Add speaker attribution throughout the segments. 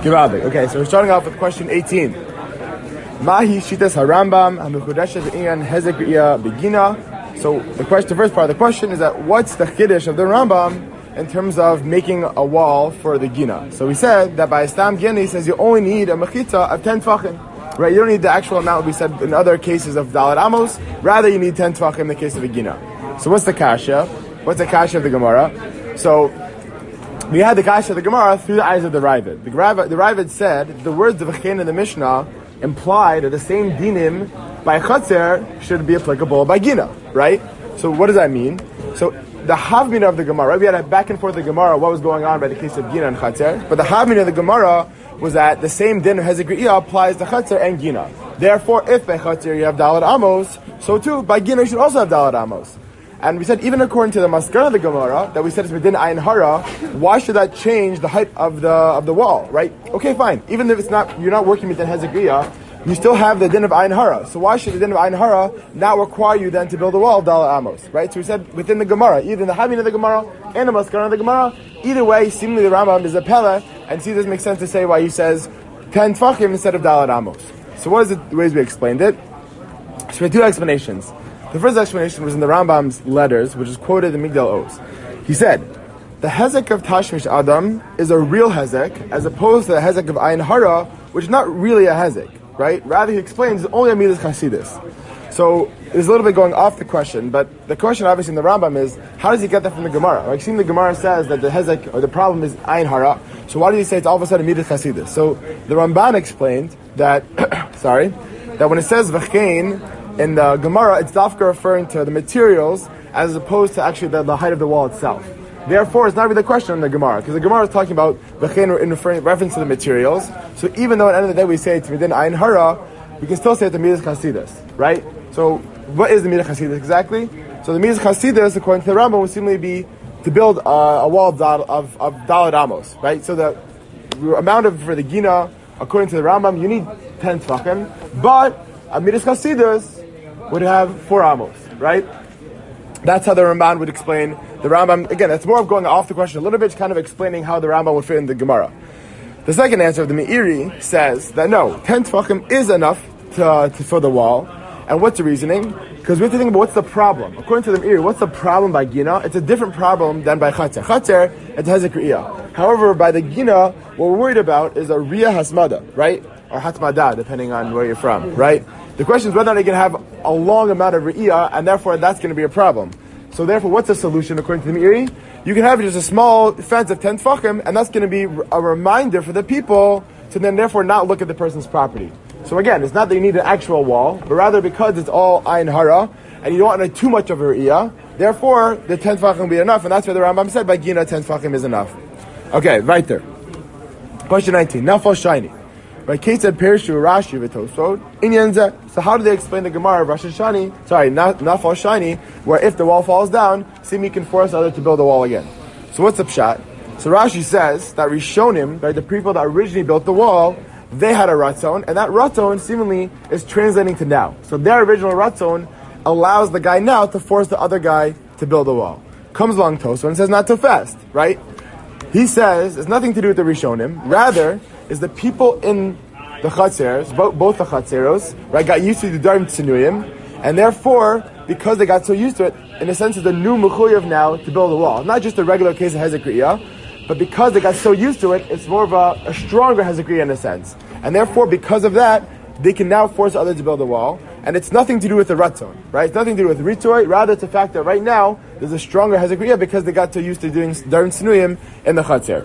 Speaker 1: Givaldik. Okay, so we're starting off with question 18. Mahi shitas harambam hamechudeshes inyan hezek re'iyah begina. So the first part of the question is that what's the chiddush of the Rambam in terms of making a wall for the gina? So we said that by Stam Gina, he says you only need a mechita of 10 tfachim. Right? You don't need the actual amount we said in other cases of Dalet Amos. Rather, you need 10 tfachim in the case of a gina. So what's the kasha? What's the kasha of the Gemara? So we had the kasha of the Gemara through the eyes of the Ravid. The Ravid said the words of Achen in the Mishnah imply that the same dinim by Chatzer should be applicable by Gina, right? So what does that mean? So the Havmina of the Gemara, we had a back and forth of the Gemara, what was going on by the case of Gina and Chatzer, but the Havmina of the Gemara was that the same din of Hezek Re'iyah applies to Chatzer and Gina. Therefore, if by Chatzer you have Dalet Amos, so too by Gina you should also have Dalet Amos. And we said, even according to the Maskana of the Gemara, that we said it's within Ayin Hara, why should that change the height of the wall, right? Okay, fine. Even if you're not working within Hezek Re'iyah, you still have the din of Ayin Hara. So why should the din of Ayin Hara not require you then to build a wall of Dalet Amos, right? So we said within the Gemara, either in the Havin of the Gemara and the Maskana of the Gemara, either way, seemingly the Rambam is a Pele, and see, it doesn't make sense to say why he says 10 Tfachim instead of Dalet Amos. So what is the ways we explained it? So we had two explanations. The first explanation was in the Rambam's letters, which is quoted in Migdal Oz. He said, the Hezek of Tashmish Adam is a real Hezek, as opposed to the Hezek of Ayin Hara, which is not really a Hezek, right? Rather, he explains it's only a Midas Chasidus. So, it's a little bit going off the question, but the question obviously in the Rambam is, how does he get that from the Gemara? Like, seeing the Gemara says that the Hezek, or the problem is Ayin Hara, so why did he say it's all of a sudden Midas Chasidus? So, the Ramban explained that, that when it says V'chein, in the Gemara, it's dafka referring to the materials as opposed to actually the height of the wall itself. Therefore, it's not really the question in the Gemara, because the Gemara is talking about v'chein in reference to the materials. So even though at the end of the day we say it's within Ayin Hara, we can still say it's the Midas Chasidus, right? So what is the Midas Chasidus exactly? So the Midas Chasidus, according to the Rambam, would seemingly be to build a wall of Dalet Amos, right? So the amount for the Gina, according to the Rambam, you need 10 tfachim, but a Midas Chasidus would have 4 amos, right? That's how the Ramban would explain the Rambam. Again, that's more of going off the question a little bit, kind of explaining how the Rambam would fit in the Gemara. The second answer of the Meiri says that no, 10 tefachim is enough to fill the wall. And what's the reasoning? Because we have to think about what's the problem. According to the Meiri, what's the problem by Gina? It's a different problem than by Chatzer. Chatzer, it's Hezek Re'iyah. However, by the Gina, what we're worried about is a Riyah Hasmada, right? Or Hatmada, depending on where you're from, right? The question is whether or not you can have a long amount of Re'iyah, and therefore that's going to be a problem. So therefore, what's the solution according to the Meiri? You can have just a small fence of 10 tfachim, and that's going to be a reminder for the people to then therefore not look at the person's property. So again, it's not that you need an actual wall, but rather because it's all Ayin Hara, and you don't want too much of a Re'iyah, therefore the 10 tfachim will be enough, and that's why the Rambam said by Gina 10 tfachim is enough. Okay, right there. Question 19. Nafal Shiny. Right, Kate said Perishu Rashi v'Tosfot Inyanza. So how do they explain the Gemara of Rosh Hashani? Sorry, Nafal Shiny, where if the wall falls down, Simi can force others to build the wall again. So what's the pshat? So Rashi says that Rishonim, right, the people that originally built the wall, they had a ratzon, and that ratzon seemingly is translating to now. So their original ratzon allows the guy now to force the other guy to build the wall. Comes along Tosfot and says not too fast, right? He says it's nothing to do with the Rishonim. Rather, is the people in the Chatzeros, both the Chatzeros, right, got used to the Darim Tzinuyim, and therefore, because they got so used to it, in a sense, it's a new Mechuyev now to build a wall. Not just a regular case of Hezek Re'iyah, but because they got so used to it, it's more of a stronger Hezek Re'iyah in a sense. And therefore, because of that, they can now force others to build a wall, and it's nothing to do with the Ratzon, right? It's nothing to do with Ritoy, rather it's the fact that right now, there's a stronger Hezek Re'iyah because they got so used to doing Darim Tzinuyim in the Chatzer.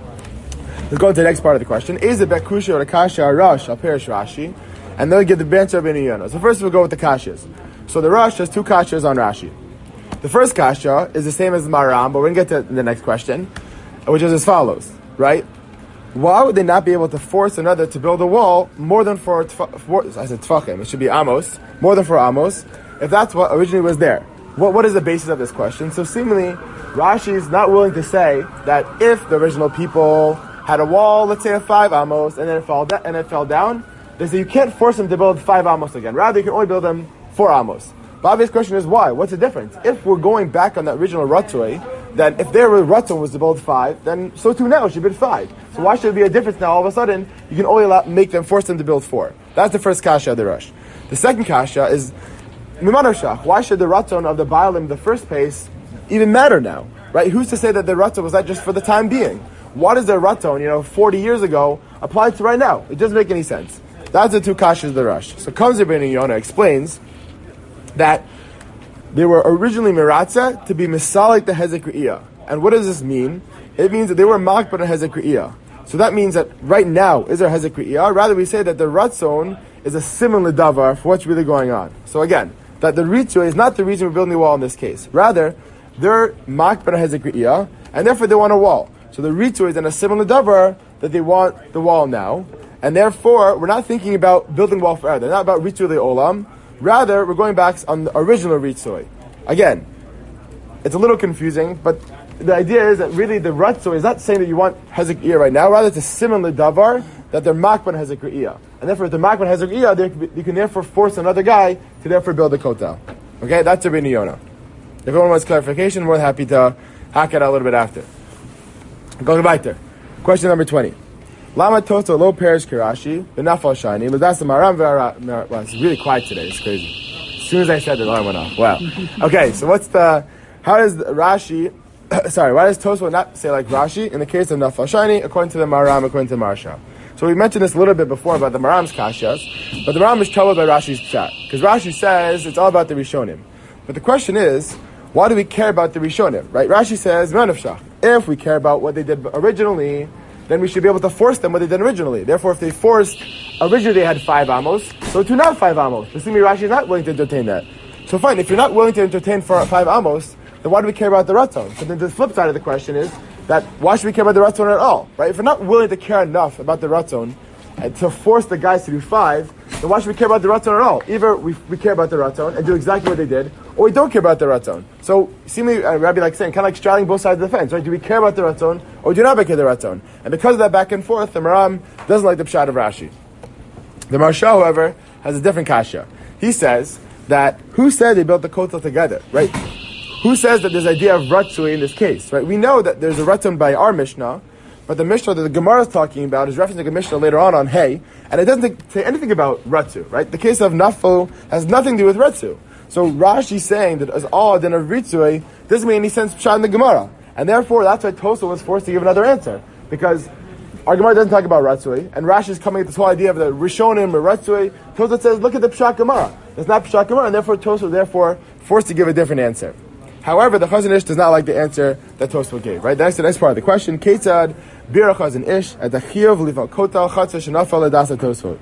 Speaker 1: Let's go to the next part of the question. Is it Bekusha or Akasha or Rosh? I'll perish Rashi. And then we'll give the answer of Inuyana. So first we'll go with the Kashas. So the Rosh has 2 Kashas on Rashi. The first Kasha is the same as the Maram, but we're going to get to the next question, which is as follows, right? Why would they not be able to force another to build a wall more than for I said Tfachim, it should be Amos, more than for Amos, if that's what originally was there? What is the basis of this question? So seemingly, Rashi is not willing to say that if the original people had a wall, let's say of 5 amos, and then it fell down, they say you can't force them to build 5 amos again. Rather, you can only build them 4 amos. The obvious question is why? What's the difference? If we're going back on the original Ratzoi, then if their ratzon was to build 5, then so too now it should build 5. So why should there be a difference now? All of a sudden, you can only force them to build 4. That's the first kasha of the Rosh. The second kasha is Mimanoshach. Why should the ratzon of the Baalim in the first place even matter now? Right? Who's to say that the ratzon was that just for the time being? What is the ratzon, 40 years ago, applied to right now? It doesn't make any sense. That's the two kashas of the Rosh. So comes Rabbeinu Yonah explains that they were originally miratza to be misalik the hezek re'iyah. And what does this mean? It means that they were makbar on hezek re'iyah. So that means that right now is there hezek re'iyah. Rather, we say that the ratzon is a similar davar for what's really going on. So again, that the ritzui is not the reason we're building the wall in this case. Rather, they're makbar on hezek re'iyah, and therefore they want a wall. So the ritzui is in a similar davar that they want the wall now, and therefore we're not thinking about building wall forever. They're not about ritzui le'olam. Rather, we're going back on the original ritzui. Again, it's a little confusing, but the idea is that really the ratzoi is not saying that you want hezek re'iyah right now. Rather, it's a similar davar that they're makban hezek re'iyah. And therefore, if they're makban hezek re'iyah, you can therefore force another guy to therefore build a kotel. Okay, that's Rabbeinu Yonah. If anyone wants clarification, we're happy to hack it out a little bit after. Going back there. Question number 20. Lama Toto lo perish kirashi v'nafal shani l'das maram v'ara. Well, it's really quiet today. It's crazy. As soon as I said the alarm went off. Wow. Okay, so how does Rashi? Why does Tosfot not say like Rashi in the case of nafal shani according to the Maram, according to Marsha? So we mentioned this a little bit before about the Maram's kashas, but the Maram is troubled by Rashi's pshat because Rashi says it's all about the Rishonim. But the question is, why do we care about the Rishonim? Right? Rashi says Manavshach. If we care about what they did originally, then we should be able to force them what they did originally. Therefore, if they forced, originally they had 5 amos, so to now 5 amos. This means Rashi is not willing to entertain that. So fine, if you're not willing to entertain for 5 amos, then why do we care about the ratzon? So then the flip side of the question is, that why should we care about the ratzon at all? Right? If we're not willing to care enough about the ratzon, to force the guys to do 5, then why should we care about the ratzon at all? Either we care about the ratzon and do exactly what they did, or we don't care about the ratzon. So, seemingly, Rabbi like saying, kind of like straddling both sides of the fence, right? Do we care about the ratzon, or do we not care about the ratzon? And because of that back and forth, the Maram doesn't like the pshat of Rashi. The Marsha, however, has a different kasha. He says that, who said they built the kotel together, right? Who says that there's idea of ratzui in this case, right? We know that there's a ratzon by our Mishnah, but the Mishnah that the Gemara is talking about is referencing a Mishnah later on Hay, and it doesn't say anything about ratzu, right? The case of nafo has nothing to do with ratzu. So Rashi saying that as all din of ritzui doesn't make any sense pshat in the Gemara, and therefore that's why Tosa was forced to give another answer, because our Gemara doesn't talk about ratzui, and Rashi is coming at this whole idea of the Rishonim or ratzui. Tosa says, look at the pshat Gemara. It's not pshat Gemara, and therefore Tosa was forced to give a different answer. However, the Chazon Ish does not like the answer that Tosfot gave. Right? That's the next part of the question. Ketzad bira Chazon Ish at the chiyuv lival kotal chatzah shenafal edasa Tosfot.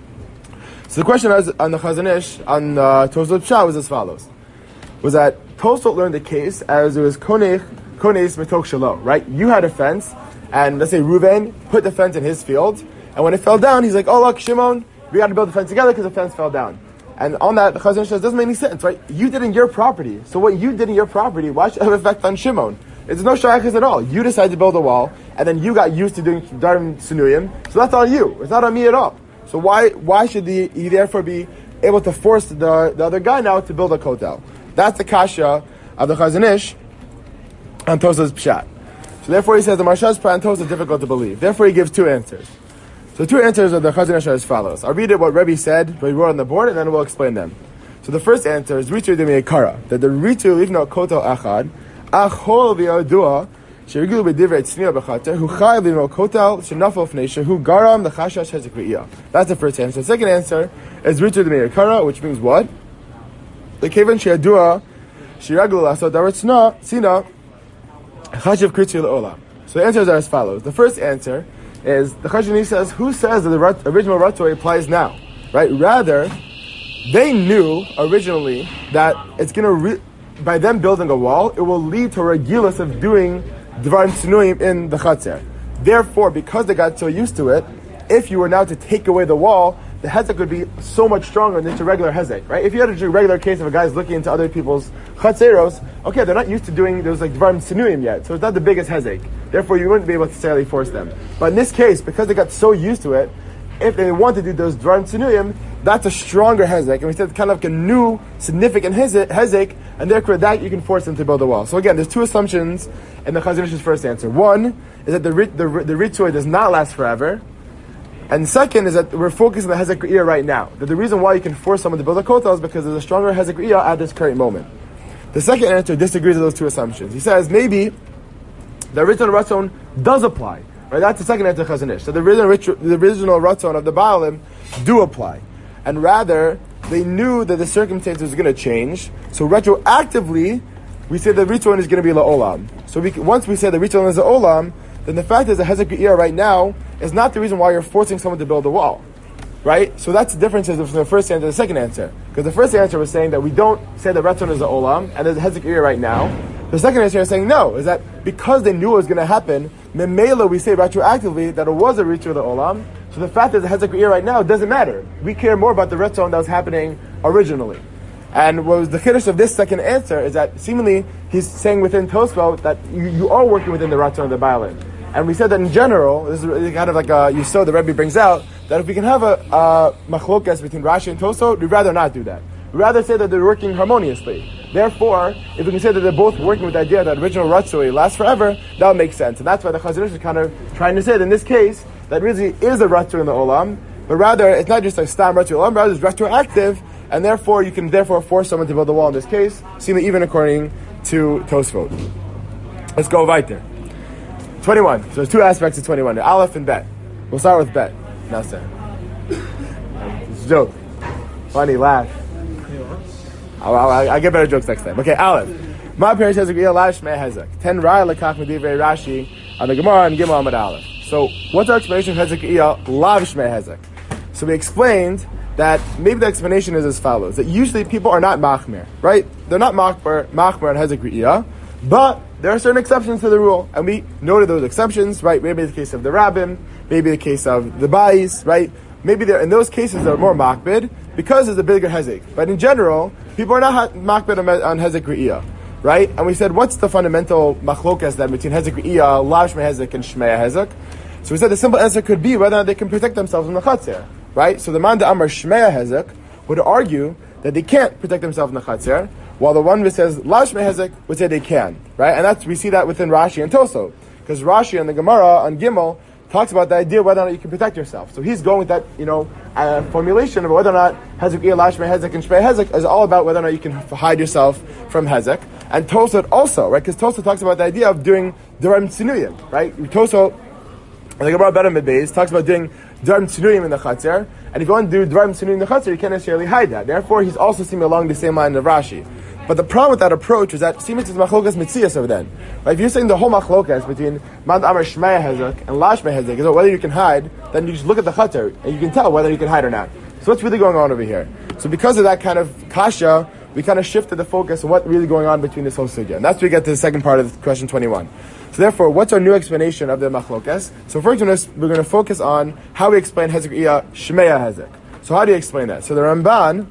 Speaker 1: So the question on the Chazon Ish on Tosfot Pshat was as follows: was that Tosfot learned the case as it was kones metok shelo. Right? You had a fence, and let's say Reuven put the fence in his field, and when it fell down, he's like, "Oh look, Shimon, we got to build the fence together because the fence fell down." And on that, the Chazon Ish says, doesn't make any sense, right? You did in your property. So what you did in your property, why should it have an effect on Shimon? It's no shayachas at all. You decided to build a wall, and then you got used to doing darim sinuyim, so that's on you. It's not on me at all. So why should he therefore be able to force the other guy now to build a kotel? That's the kasha of the Chazon Ish on Tosa's pshat. So therefore he says the Marsha's pshat on Tosa is difficult to believe. Therefore he gives 2 answers. So 2 answers of the Chazon Ish are as follows. I'll read it what Rebbe said, what he wrote on the board, and then we'll explain them. So the first answer is Ritu de Meikara, that the Ritu livno kotel achad, achol v'yadua, sherigilu b'divrei tzniya b'chater, hu chai livno kotel, shenafal f'neisha, hu garam the chashash hezek re'iyah. That's the first answer. The second answer is Ritu de Meikara, which means what? The kevan sheyadua, sherigilu asad darat sina, chashav kritu le'olam. So the answers are as follows. The first answer is the Chazon Ish says, who says that the original Ratzoi applies now? Right? Rather, they knew originally that it's going to, by them building a wall, it will lead to a regulus of doing Dvarim Tsunuyim in the Chatzar. Therefore, because they got so used to it, if you were now to take away the wall, the hezek would be so much stronger than just a regular hezek, right? If you had a regular case of a guy's looking into other people's chatzeros, okay, they're not used to doing those like dvarim sinuyim yet, so it's not the biggest hezek. Therefore, you wouldn't be able to necessarily force them. But in this case, because they got so used to it, if they want to do those dvarim sinuyim, that's a stronger hezek, and we said kind of like a new, significant hezek, and therefore that you can force them to build a wall. So again, there's two assumptions in the Chazon Ish's first answer. One is that the ritzui does not last forever, and second is that we're focusing on the hezek re'iyah right now. That the reason why you can force someone to build a kotel is because there's a stronger hezek re'iyah at this current moment. The second answer disagrees with those two assumptions. He says maybe the original ratzon does apply. Right, that's the second answer to Chazon Ish. So the original ratzon of the Baalim do apply. And rather, they knew that the circumstances were going to change. So retroactively, we say the ritzon is going to be la'olam. So once we say the ritzon is la'olam, then the fact is the hezek re'iyah right now is not the reason why you're forcing someone to build a wall. Right? So that's the difference from the first answer to the second answer. Because the first answer was saying that we don't say the ritzon is la'olam, and there's a hezek re'iyah right now. The second answer is saying no, is that because they knew it was going to happen, memela we say retroactively that it was a ritzon of the olam. So the fact that the hezek re'iyah right now doesn't matter. We care more about the ritzon that was happening originally. And what was the chiddush of this second answer is that seemingly he's saying within Tosfot that you are working within the ritzon of the Baalim. And we said that in general, this is kind of like you saw the Rebbe brings out, that if we can have a machlokas between Rashi and Tosfot, we'd rather not do that. We'd rather say that they're working harmoniously. Therefore, if we can say that they're both working with the idea that original Ratzui lasts forever, that would make sense. And that's why the Chazon Ish is kind of trying to say that in this case, that really is a Ratzui in the Olam, but rather, it's not just a Stam Ratzui Olam, rather it's retroactive, and therefore, you can therefore force someone to build a wall in this case, seemingly even according to Tosfot. Let's go right there. 21. So there's two aspects of 21. The Aleph and Bet. We'll start with Bet. Now say. It's a joke. Funny, laugh. I'll get better jokes next time. Okay, Aleph. My parents has a lav shmei hezek. 10 raya lekach medivrei Rashi on the Gemara and Gimel Amud Aleph. So, what's our explanation of hezek lav shmei hezek? So we explained that maybe the explanation is as follows: that usually people are not machmer, right? They're not machmer on hezek re'iyah, but there are certain exceptions to the rule, and we noted those exceptions, right? Maybe the case of the rabbin, maybe the case of the bais, right? Maybe there in those cases they're more makbid because there's a bigger hezek. But in general, people are not makbid on hezek re'iyah, right? And we said, what's the fundamental machlokas then between hezek re'iyah, lav shmei hezek, and shmei hezek? So we said the simple answer could be whether or not they can protect themselves from the chatzir, right? So the man da amar shmei hezek would argue that they can't protect themselves from the chatzir, while the one who says lav shmei hezek would say they can, right? And that's we see that within Rashi and Tosfot, because Rashi and the Gemara on Gimel talks about the idea whether or not you can protect yourself. So he's going with that, formulation of whether or not hezek re'iyah, lav shmei hezek, and shmei hezek is all about whether or not you can hide yourself from hezek. And Tosfot also, right? Because Tosfot talks about the idea of doing darim tzinuyim, right? Tosfot, the Gemara Better Midbeis talks about doing darim tzinuyim in the chatzir, and if you want to do darim tzinuyim in the chatzir, you can't necessarily hide that. Therefore, he's also seeming along the same line of Rashi. But the problem with that approach is that seemingly it's machlokas mitzias over then. Right? If you're saying the whole machlokas between man amar shmei hezek and la shmei hezek is whether you can hide, then you just look at the chatzir and you can tell whether you can hide or not. So what's really going on over here? So because of that kind of kasha, we kind of shifted the focus on what's really going on between this whole sugya. And that's where we get to the second part of question 21. So therefore, what's our new explanation of the machlokas? So first we're going to focus on how we explain hezek re'iyah, shmei hezek. So how do you explain that? So the Ramban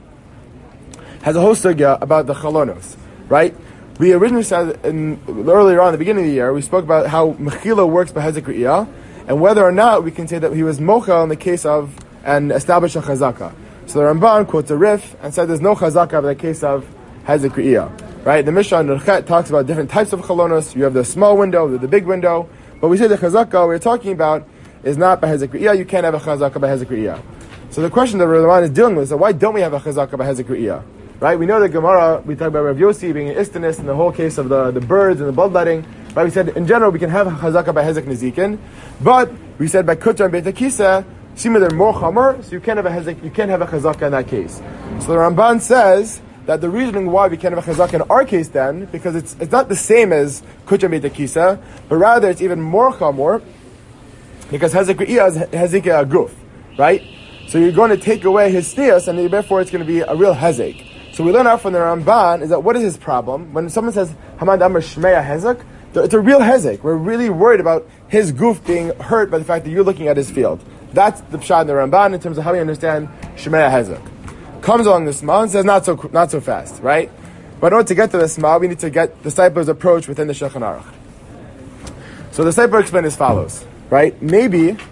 Speaker 1: has a whole sugya about the chalonos, right? We originally said earlier on, at the beginning of the year, we spoke about how mechila works by hezek re'iyah, and whether or not we can say that he was mocha in the case of and established a chazaka. So the Ramban quotes a rif and said there's no chazaka in the case of hezek re'iyah, right? The Mishnah Nurchet talks about different types of chalonos. You have the small window, the big window, but we say the chazaka we're talking about is not by hezek re'iyah. You can't have a chazaka by hezek re'iyah. So the question that Ramban is dealing with is that why don't we have a chazaka by hezek re'iyah? Right, we know the Gemara, we talk about Rav Yossi being an istanis in the whole case of the birds and the bloodletting. Right, we said in general we can have a chazaka by hezek nezikin, but we said by kutra and beit akisa, sima they're more chamer, so you can't have a chazaka in that case. So the Ramban says that the reasoning why we can't have a chazaka in our case then, because it's not the same as kutra and beit akisa, but rather it's even more chamer, because hezek re'iyah is hezek aguf, right? So you're going to take away his stiyas, and therefore it's going to be a real hezek. So we learn out from the Ramban is that what is his problem? When someone says Hamad Amar Shmei Hezek, it's a real hezek. We're really worried about his goof being hurt by the fact that you're looking at his field. That's the pshat in the Ramban in terms of how we understand Shmei Hezek. Comes along the Sma and says not so fast, right? But in order to get to the Sma, we need to get the disciples' approach within the Shulchan Aruch. So the disciple explained as follows, right? Maybe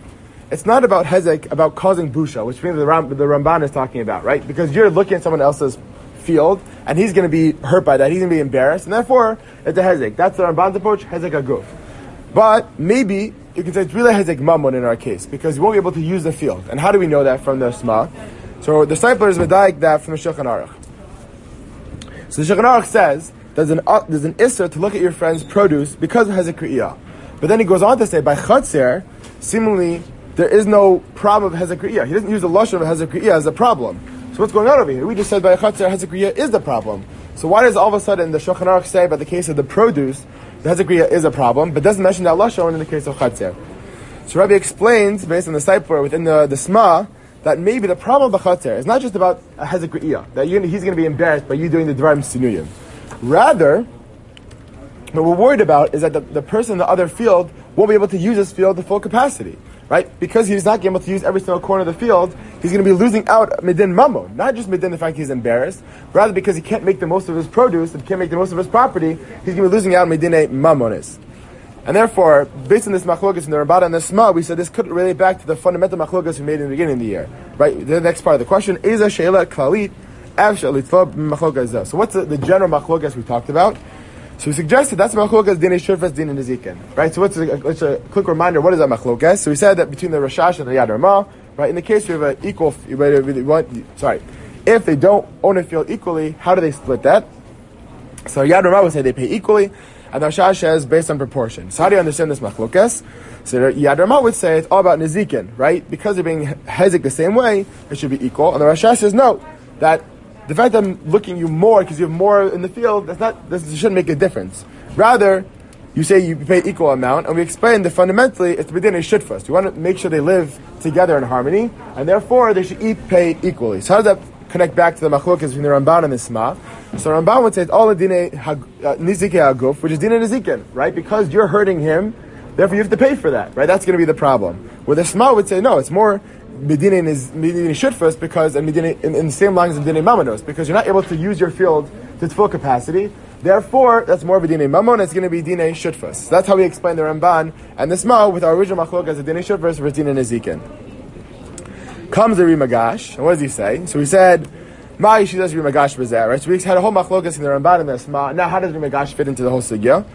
Speaker 1: it's not about hezek, about causing busha, which means the Ramban is talking about, right? Because you're looking at someone else's field, and he's going to be hurt by that. He's going to be embarrassed, and therefore it's a hezek. That's the Ramban's approach, hezek aguf. But maybe you can say it's really hezek mammon in our case, because you won't be able to use the field. And how do we know that from the Shema? So the disciple is medayik that from the Shulchan Aruch. So the Shulchan Aruch says there's an issur to look at your friend's produce because of hezek kriyah. But then he goes on to say by chatzer, seemingly there is no problem of hezek kriyah. He doesn't use the lashon of hezek kriyah as a problem. So what's going on over here? We just said by chatzer hezek kriyah is the problem. So why does all of a sudden the Shulchan Aruch say about the case of the produce the hezek kriyah is a problem, but doesn't mention that lashon in the case of chatzer? So Rabbi explains based on the Sefer within the Sma that maybe the problem of the chatzer is not just about a hezek kriyah, that he's going to be embarrassed by you doing the dvarim sinuyim. Rather, what we're worried about is that the person in the other field won't be able to use his field to full capacity, right? Because he's not able to use every single corner of the field, he's going to be losing out midin mammon. Not just midin the fact he's embarrassed, rather because he can't make the most of his produce and can't make the most of his property, he's going to be losing out midin mammonis. And therefore, based on this machlokas in the Ramban and the Sma, we said this could relate back to the fundamental machlokas we made in the beginning of the year, right? The next part of the question, Eza she'ela klalit, av she'alitva machlokas. So what's the general machlokas we talked about? So we suggested that's machlokas din shurfas din nezikin, right? So let's a quick reminder. What is that machlokas? So we said that between the Rashash and the Yad Ramah, right? In the case we have an equal, if they don't own a field equally, how do they split that? So Yad Ramah would say they pay equally, and the Rashash says based on proportion. So how do you understand this machlokas? So Yad Ramah would say it's all about nezikin, right? Because they're being hezek the same way, it should be equal. And the Rashash says no, that the fact that I'm looking you more because you have more in the field, this shouldn't make a difference. Rather, you say you pay equal amount, and we explain that fundamentally it's within a shutfus. You want to make sure they live together in harmony, and therefore they should pay equally. So how does that connect back to the machlokas between the Ramban and the Sma? So Ramban would say it's all a dine nizike aguf, which is dine nizikin, right? Because you're hurting him, therefore you have to pay for that, right? That's going to be the problem. Where the Sma would say no, it's more Medina is Medina shutfus because and Medina in the same lines as Medina Mamanos, because you're not able to use your field to its full capacity. Therefore, that's more of a Medina Mamon. It's going to be Dina shutfus. So that's how we explain the Ramban and the Sma with our original machlok as a Dina shutfus versus Dina nezikin. Comes the Rimagash, and what does he say? So we said, "Ma yishidas Rimagash b'zeh." Right. So we had a whole machlokas in the Ramban and the Sma. Now, how does Rimagash fit into the whole sugya?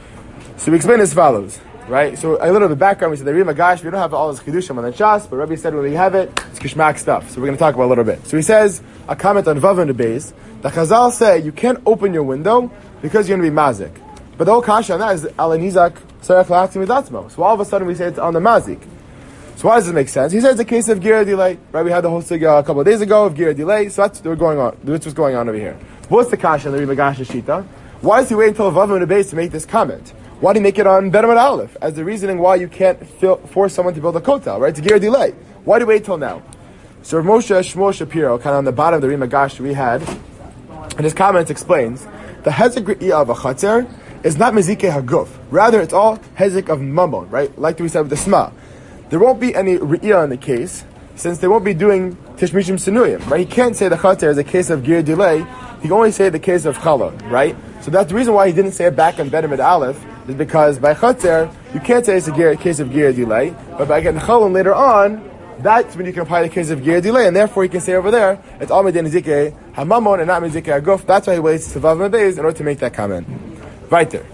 Speaker 1: So we explain as follows. Right, so a little bit of background. We said the Rimagash, we don't have all this chidushim on the chas, but Rabbi said when we have it, it's kishmak stuff. So we're going to talk about a little bit. So he says a comment on Vav and the base. The Chazal say you can't open your window because you're going to be mazik. But the whole kasha on that is alanizak sarach la'atzim midatzmo. So all of a sudden we say it's on the mazik. So why does this make sense? He says it's a case of gira delay. Right, we had the whole sugya a couple of days ago of gira delay. So that's what's going on. That's what's going on over here. What's the kasha in the Rimagash shita? Why does he wait until Vav and the base to make this comment? Why do you make it on Benamat Aleph as the reasoning why you can't force someone to build a kotel, right? To give a delay. Why do you wait till now? So Rav Moshe Shmuel Shapiro, kind of on the bottom of the Rimagash we had, and his comments explains the hezek re'iyah of a chatzer is not mezike haguf. Rather, it's all hezek of mammon, right? Like we said with the Sma. There won't be any re'iyah in the case since they won't be doing tishmishim sinuyim, right? He can't say the chatzer is a case of gir delay. He can only say the case of challah, right? So that's the reason why he didn't say it back on Benamat Aleph. Is because by chatzer you can't say it's a case of gira delay, but by getting chalon later on, that's when you can apply the case of gira delay, and therefore you can say over there it's all medin nizike hamamon and not nizike aguf. That's why he waits to vav mebeis in order to make that comment. Weiter.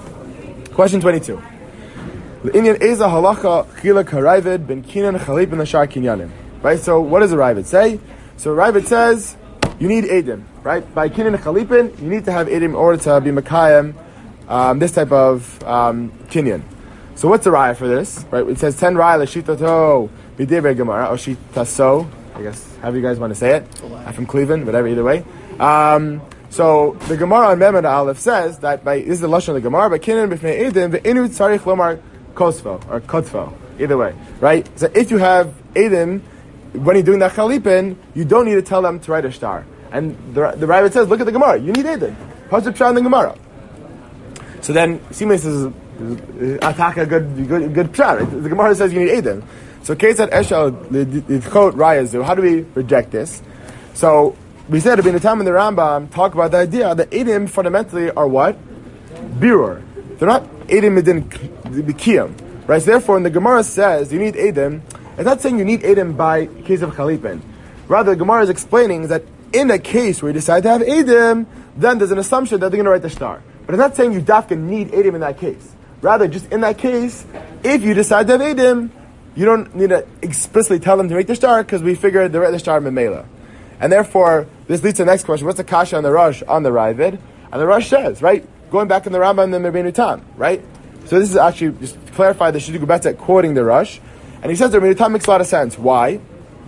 Speaker 1: Question 22. L'inyan eza halacha chilak haravid ben kinan chalip ben ashar kinyanim. Right. So what does the Ravid say? So Ravid says you need edim. Right. By kinan and chalipin, you need to have edim in order to be makayim. This type of kinyan. So what's the raya for this? Right, it says 10 raya l'shitato b'divrei Gemara or shitaso. I guess however you guys want to say it. I'm from Cleveland, whatever. Either way. So the Gemara on Benamat Aleph says that by this is the lashon of the Gemara, but kinyan b'fnei edim ve'inu tzarich lomar kosfo or kotfo. Either way, right? So if you have edim when you're doing that chalipin, you don't need to tell them to write a star. And the Ravid says, look at the Gemara. You need edim. Pasuk pshat in the Gemara. So then, Simas is attack a good pshat. Right? The Gemara says you need edim. So, Kesat Eshel Lidchot Rayazu. How do we reject this? So, we said in the time in the Rambam talk about the idea that edim fundamentally are what? Birur. They're not edim midin b'kiyam. Right. So therefore, when the Gemara says you need edim, It's not saying you need Eidim by case of Chalipin. Rather, the Gemara is explaining that in a case where you decide to have Eidim, then there's an assumption that they're going to write the star. But it's not saying you dafka need Eidim in that case. Rather, just in that case, if you decide to have Eidim, you don't need to explicitly tell them to make the star because we figured they write the star memela. And therefore, this leads to the next question. What's the kasha on the Rosh on the Ravid? And the Rosh says, right, going back in the Rambam and the Rabbeinu Tam, right? So this is actually, just to clarify, the Shidduch Betzet quoting the Rosh. And he says the Rabbeinu Tam makes a lot of sense. Why?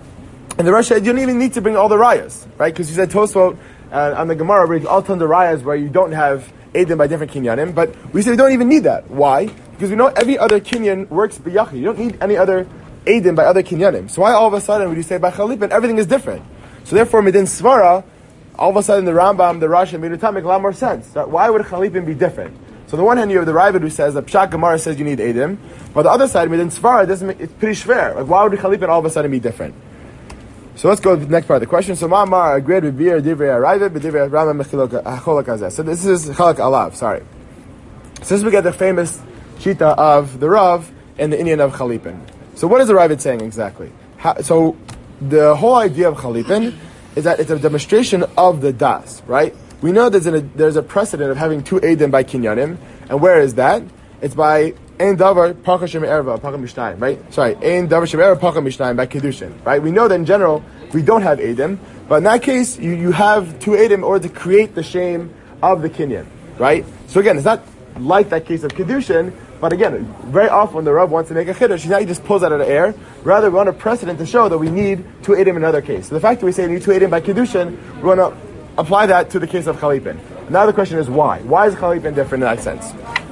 Speaker 1: And the Rosh said, you don't even need to bring all the rayas, right? Because he said Tosfot on the Gemara brings all tons of rayas where you don't have Eidim by different kinyanim. But we say we don't even need that. Why? Because we know every other kinyan works b'yachid. You don't need any other Eidim by other kinyanim. So why all of a sudden would you say by Chalipin everything is different? So therefore, Midin Svara, all of a sudden the Rambam, the Rosh, and Mirutam make a lot more sense. Why would Chalipin be different? So on the one hand, you have the Ravid who says that Pshat Gemara says you need Eidim, but the other side, Midin Svara, it's pretty schwer. Like, why would Chalipin all of a sudden be different? So let's go to the next part of the question. So Ma'amar agreed with Bir Divrei Ravid, but Divrei Rambam Cholak Hazeh. So this is Chalak Alav. Sorry. Since we get the famous Shita of the Rav and the Indian of Chalipin. So what is the Ravid saying exactly? So the whole idea of Chalipin is that it's a demonstration of the Das, right? We know there's a precedent of having two Eidim by Kinyanim, and where is that? It's by Ein Davar Pacha Shem Erva Pacha Mishnayim, right? Sorry, Ein Davar Shem Erva Pacha Mishnayim by Kedushin, right? We know that in general we don't have Eidim, but in that case you have two Eidim in order to create the shame of the Kinyan, right? So again, it's not like that case of Kedushin, but again, very often when the Rav wants to make a chiddush, now he just pulls out of the air. Rather, we want a precedent to show that we need two Eidim in another case. So the fact that we say we need two Eidim by Kedushin, we want to apply that to the case of Chalipin. Now the question is why? Why is Chalipin different in that sense?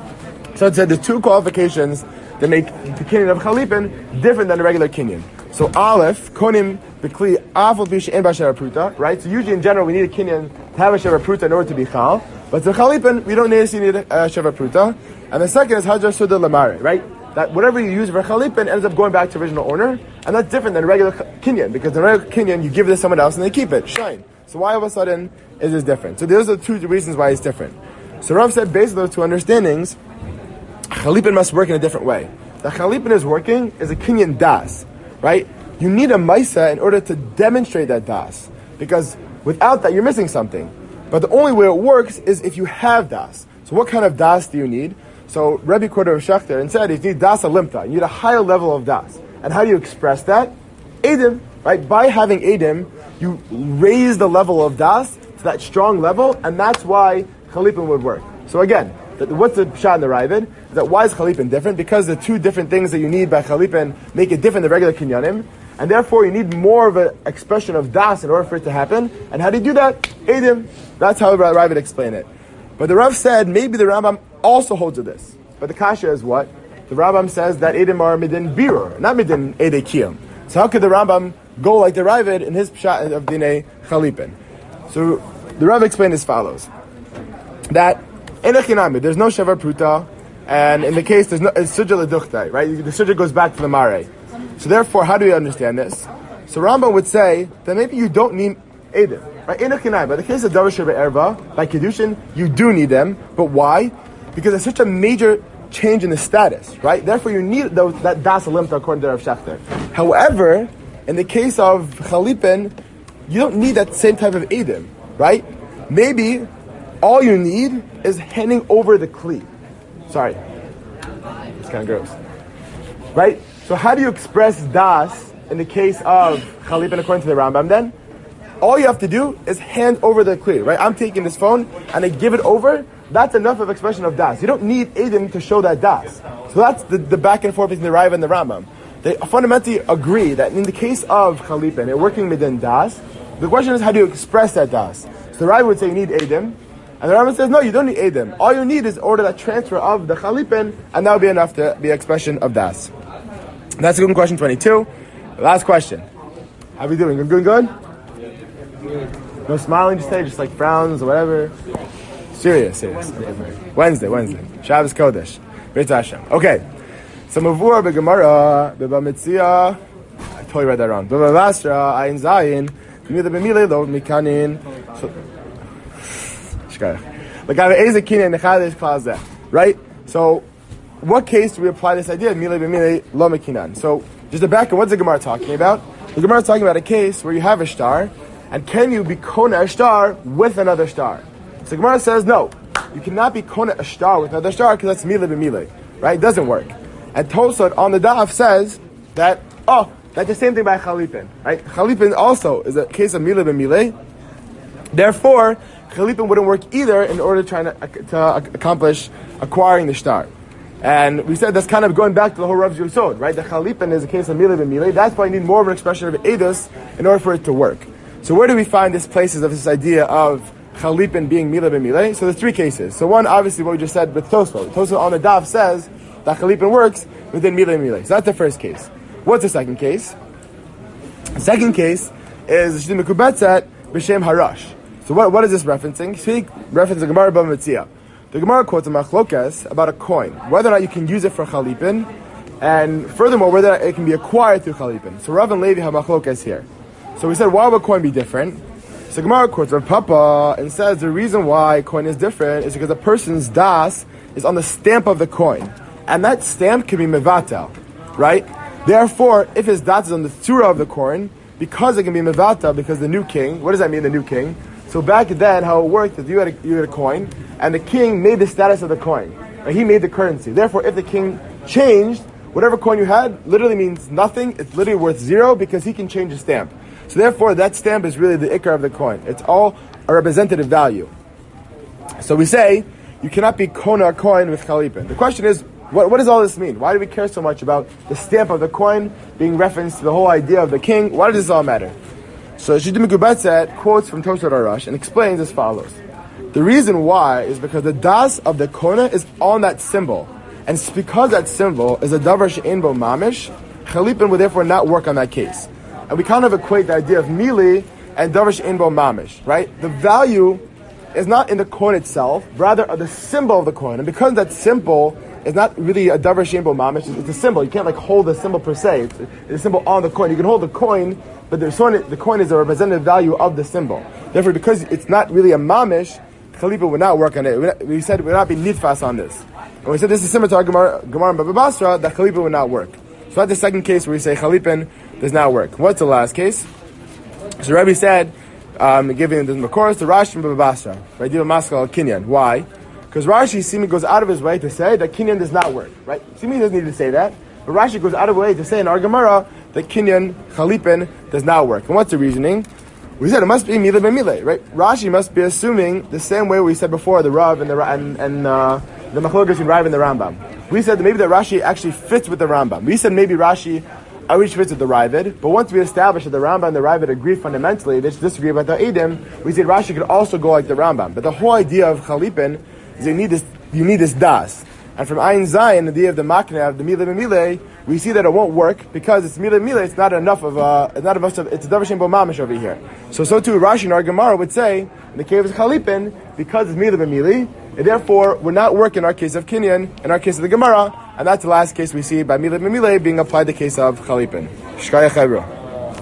Speaker 1: So it said the two qualifications that make the kinyan of Chalipin different than the regular kinyan. So Aleph, Konim, B'kli, Afal Bish, and Basher Pruta, right? So usually in general we need a kinyan to have a Sheva Pruta in order to be Chal. But to Chalipin, we don't necessarily need a Sheva Pruta. And the second is Hajar Suda Lamare, right? That whatever you use for Chalipin ends up going back to original owner, and that's different than regular kinyan, because in regular kinyan you give it to someone else and they keep it, shine. So why all of a sudden is this different? So those are the two reasons why it's different. So Rav said based on those two understandings, Chalipin must work in a different way. The Chalipin is working is a kinyan das, right? You need a maisa in order to demonstrate that das, because without that you're missing something. But the only way it works is if you have das. So what kind of das do you need? So Rebbe quoted Rav Shechter and said, if you need das alimta, you need a higher level of das. And how do you express that? Eidim, right? By having Eidim, you raise the level of das to that strong level, and that's why Chalipin would work. So again, what's the pshat in the Ravid? Is that why is Chalipin different? Because the two different things that you need by Chalipin make it different than regular kinyanim, and therefore you need more of an expression of das in order for it to happen. And how do you do that? Eidim. That's how the Ravid explained it. But the Rav said maybe the Rambam also holds to this. But the kasha is what? The Rambam says that Eidim are midin birur, not midin edei kiyum. So how could the Rambam go like the Ravid in his pshat of dinei Chalipin? So the Rav explained as follows: that there's no Sheva Pruta, and in the case there's no Sujja Leduchtai, right? The Sujja goes back to the Mare. So therefore, how do we understand this? So Rambam would say that maybe you don't need Eidim, right? But in the case of Davar Sheva Erva, by Kedushin, you do need them. But why? Because it's such a major change in the status, right? Therefore, you need that Das Alimta according to Rav Shechter. However, in the case of Chalipin, you don't need that same type of Eidim, right? Maybe all you need is handing over the Kli. Sorry. It's kind of gross. Right? So how do you express Das in the case of Chalipin according to the Rambam then? All you have to do is hand over the Kli, right? I'm taking this phone and I give it over. That's enough of expression of Das. You don't need Eidim to show that Das. So that's the back and forth between the Raiva and the Rambam. They fundamentally agree that in the case of Chalipin, they're working within Das. The question is how do you express that Das? So the Raiva would say you need Eidim. And the Rambam says, no, you don't need Eidim. All you need is order that transfer of the Chalipin, and that will be enough to be expression of Das. That's good question 22. Last question. How are we doing? Good? No smiling just today, just like frowns or whatever. Serious. Wednesday. Shabbos Kodesh. Beit Hashem. Okay. So Mavur beGemara beBamitzia. I totally read that wrong. BeBavasra Ayin Zayin. B'mila b'mila lo mikanin. Right? So, what case do we apply this idea? Mile b'mile lo mekinan. So, Just to back up, what's the Gemara talking about? The Gemara is talking about a case where you have a star, and can you be kona a star with another star? So the Gemara says, no, you cannot be kona a star with another star because that's mile b'mile, right? It doesn't work. And Tosot on the daf says that, that's the same thing by Chalipin, right? Chalipin also is a case of mile b'mile. Therefore, Chalipin wouldn't work either in order to accomplish acquiring the star. And we said that's kind of going back to the whole Rav Yosod, right? The Chalipin is a case of mile b'mile. That's why you need more of an expression of edus in order for it to work. So where do we find these places of this idea of Chalipin being mile b'mile? So there's three cases. So one, obviously, what we just said with Tosfot. Tosfot on the daf says that Chalipin works within mile b'mile. So that's the first case. What's the second case? The second case is Shidi Mekubetzet b'Shem Harash. So what is this referencing? Reference the Gemara Bava Metzia. The Gemara quotes a machlokas about a coin, whether or not you can use it for Chalipin, and furthermore, whether it can be acquired through Chalipin. So Rav and Levi have machlokas here. So we said, why would coin be different? So Gemara quotes Rav Papa and says the reason why coin is different is because a person's das is on the stamp of the coin, and that stamp can be mevatel, right? Therefore, if his das is on the tzura of the coin, because it can be mevatel, because the new king, what does that mean, the new king? So back then, how it worked is you had a coin, and the king made the status of the coin. Right? He made the currency. Therefore, if the king changed, whatever coin you had literally means nothing. It's literally worth zero because he can change the stamp. So therefore, that stamp is really the ikar of the coin. It's all a representative value. So we say, you cannot be kona a coin with Chalipin. The question is, what does all this mean? Why do we care so much about the stamp of the coin being referenced to the whole idea of the king? Why does this all matter? So Shidi Mekubetzet quotes from Tosfot Harash and explains as follows. The reason why is because the das of the kona is on that symbol. And it's because that symbol is a davar she'ein bo mamish, Chalipin would therefore not work on that case. And we kind of equate the idea of mili and davar she'ein bo mamish, right? The value is not in the coin itself, rather the symbol of the coin. And because that symbol is not really a davar she'ein bo mamish, it's a symbol. You can't hold the symbol per se. It's a symbol on the coin. You can hold the coin, but the coin is a representative value of the symbol. Therefore, because it's not really a mamish, Chalipin would not work on it. We said we would not be nidfas on this. And we said this is similar to our Gemara and Baba Basra, that Chalipin would not work. So that's the second case where we say Chalipin does not work. What's the last case? So Rabbi said, giving the Makoros to Rashi and Baba Basra, right? Diva Maskal Kinyan. Why? Because Rashi seemingly goes out of his way to say that Kinyan does not work, right? Seemingly doesn't need to say that. But Rashi goes out of the way to say in our Gemara that Kinyan, Chalipin, does not work. And what's the reasoning? We said it must be mile b'mile, right? Rashi must be assuming the same way we said before the Rav and the Machlokas between Rav and the Rambam. We said that maybe that Rashi actually fits with the Rambam. We said maybe Rashi always fits with the Ravid, but once we established that the Rambam and the Ravid agree fundamentally, they disagree about the Eidim, we said Rashi could also go like the Rambam. But the whole idea of Chalipin is you need this das. And from Ayin Zayin, the idea of the Makna, of the mile b'mile, we see that it won't work because it's mile b'mile. It's not enough of it's a davar she'ein bo mamish over here. So too Rashi and our Gemara would say in the case of Chalipin, because it's mile b'mile, and therefore would not work in our case of Kinyan, in our case of the Gemara, and that's the last case we see by mile b'mile being applied to the case of Chalipin. Shkaya Chayro.